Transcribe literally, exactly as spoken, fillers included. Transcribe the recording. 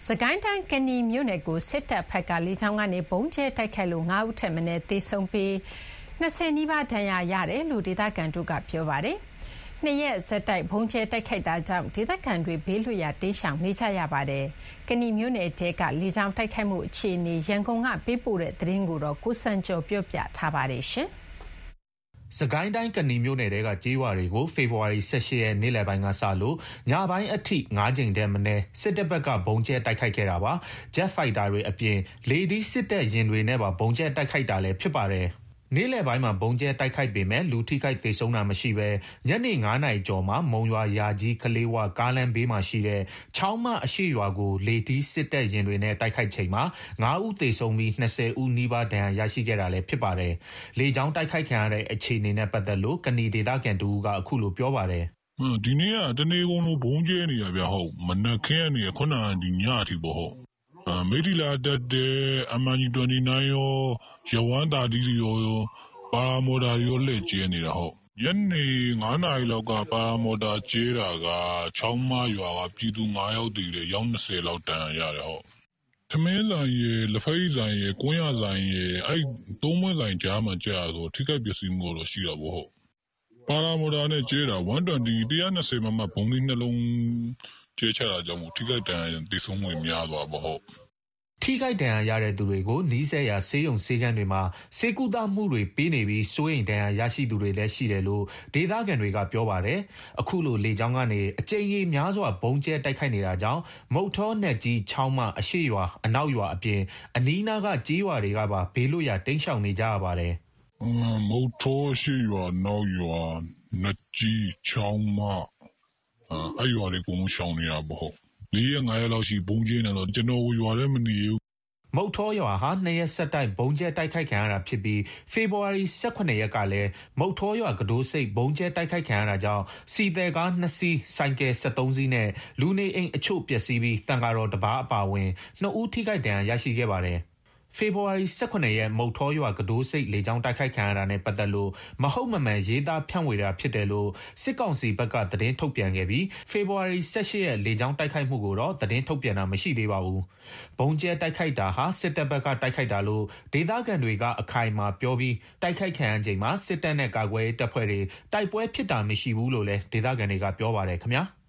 စကိုင်းတိုင်းကနီမြို့နယ်ကိုစစ်တပ်ဘက်ကလေကြောင်းကနေဘုံကျဲတိုက်ခိုက်လို့ငါးဦးထက်မနည်းသေဆုံးပြီးနှစ်ဆယ်နီးပါးဒဏ်ရာရတယ်လို့ဒေသခံတို့ကပြောပါတယ်။နှစ်ရက်ဆက်တိုက်ဘုံကျဲတိုက်ခိုက်တာကြောင့်ဒေသခံတွေဘေးလွတ်ရာတိမ်းရှောင်နေကြရပါတယ်။ကနီမြို့နယ်တဲကလေကြောင်းတိုက်ခိုက်မှုအခြေအနေရန်ကုန်ကပေးပို့တဲ့သတင်းကိုတော့ကိုစံကျော်ပြောပြထားပါတယ်ရှင်။စကိုင်းတိုင်းကနီမြို့နယ်တဲကကြေးရွာတွေကိုဖေဖော်ဝါရီ၁၈ရက်နေ့လယ်ပိုင်းကစလို့ညပိုင်းအထိ၅ကြိမ်တည်းမနည်းစစ်တပ်ဘက်ကဘုံကျဲတိုက်ခိုက်ခဲ့တာပါ။ Jet Fighter တွေအပြင်လေဒီစစ်တပ်ရင်တွေနဲ့ပါဘုံကျဲတိုက်ခိုက်တာလည်းဖြစ်ပါတယ်။နေ့လယ်ပိုင်းမှာဘုံကျဲတိုက်ခိုက်ပေမဲ့လူထိခိုက်သေဆုံးတာမရှိဘဲညနေ၅နာရီကျော်မှာမုံရွာရာကြီးကလေးဝကားလမ်းဘေးမှာရှိတဲ့ချောင်းမအရှိရွာကိုလေဒီစစ်တပ်ရင်တွေနဲ့တိုက်ခိုက်ချိန်မှာငါးဦးသေဆုံးပြီး၂၀ဦးနီးပါးဒဏ်ရာရရှိခဲ့တာလည်းဖြစ်ပါတယ်။လေကြောင်းတိုက်ခိုက်ခံရတဲ့အခြေအနေနဲ့ပတ်သက်လို့ကနီဒေသခံတူကအခုလိုပြောပါတယ်။ဒီနေ့ကတနေ့ကုန်လို့ဘုံကျဲနေရဗျဟုတ်မနက်ခင်းကနေခုနကဒီညအထိပေါ့ဟုတ်။မိထီလာတက်တဲ့အမန်ကြီး၂၉ရောရဝမ်းတာဒီရောပါရာမော်တာရောလက်ကျဲနေတာဟုတ်ညနေ၅နာရီလောက်ကပါရာမော်တာကျဲတာကချောင်းမရွာကပြည်သူ၅ယောက်တည်တယ်ရောင်း၂၀လောက်တန်ရတယ်ဟုတ်သမင်းဆိုင်ရယ်လက်ဖက်ဆိုင်ရယ်ကွင်းရဆိုင်ရယ်အဲ့သုံးမွဲဆိုင်ကြားမှာကြာဆိုထိခိုက်ပစ္စည်းမျိုးတော့ရှိတာပေါ့ဟုတ်ပါရာမော်တာနဲ့ကျဲတာ၁၂၀ ၁၂၀မမဘုံလေးနှလုံးကျဲချတာကြောင့်ထိခိုက်တန်တိဆုံးမှုများသွားပေါ့ဟုတ်ထိခိုက်ဒဏ်ရာရတဲ့သူတွေကိုနီးစပ်ရာဆေးရုံဆေးခန်းတွေမှာစေကူတာမှုတွေပေးနေပြီးစိုးရိမ်ဒဏ်ရာရရှိသူတွေလည်းရှိတယ်လို့ဒေသခံတွေကပြောပါတယ်။အခုလိုလေကြောင်းကနေအကြိမ်ကြီးများစွာဘုံကျဲတိုက်ခိုက်နေတာကြောင့်မုတ်ထောနဲ့ကြီးချောင်းမအရှိရွာအနောက်ရွာအပြင်အနီးနားကကြေးရွာတွေကပါဘေးလွတ်ရာတိမ်းရှောင်နေကြရပါတယ်။မုတ်ထောအရှိရွာနောက်ရွာနကြီးချောင်းမအဲ့ရွာတွေကုန်ရှောင်နေတာပေါ့၄ရက်၅ရက်လောက်ရှိဘုံကျင်းနေတော့ကျွန်တော်ရွာထဲမနေဘူးမုတ်ထောရွာဟာနှစ်ရက်ဆက်တိုက်ဘုံကျဲတိုက်ခိုက်ခံရတာဖြစ်ပြီးဖေဖော်ဝါရီ၁၇ရက်ကလည်းမုတ်ထောရွာကဒိုးစိတ်ဘုံကျဲတိုက်ခိုက်ခံရတာကြောင့်စီတဲကားနှစ်စီးဆိုင်ကယ်၁၃စီးနဲ့လူနေအိမ်အချို့ပျက်စီးပြီးတန်ကာတော်တပားအပါဝင်နှစ်ဦးထိခိုက်ဒဏ်ရာရရှိခဲ့ပါတယ်။ဖေဖော်ဝါရီ၁၇ရက်မုတ်ထောရွာကဒိုးစိတ်လေကြောင်းတိုက်ခိုက်ခံရတာနဲ့ပတ်သက်လို့မဟုတ်မမှန်ရေးသားဖြန့်ဝေတာဖြစ်တယ်လို့စစ်ကောင်စီဘက်ကသတင်းထုတ်ပြန်ခဲ့ပြီးဖေဖော်ဝါရီ၁၈ရက်လေကြောင်းတိုက်ခိုက်မှုကိုတော့သတင်းထုတ်ပြန်တာမရှိသေးပါဘူး။ဘုံကျဲတိုက်ခိုက်တာဟာစစ်တပ်ဘက်ကတိုက်ခိုက်တာလို့ဒေသခံတွေကအခိုင်အမာပြောပြီးတိုက်ခိုက်ခံရချိန်မှာစစ်တပ်နဲ့ကာကွယ်ရေးတပ်ဖွဲ့တွေတိုက်ပွဲဖြစ်တာမရှိဘူးလို့လည်းဒေသခံတွေကပြောပါတယ်ခင်ဗျာ။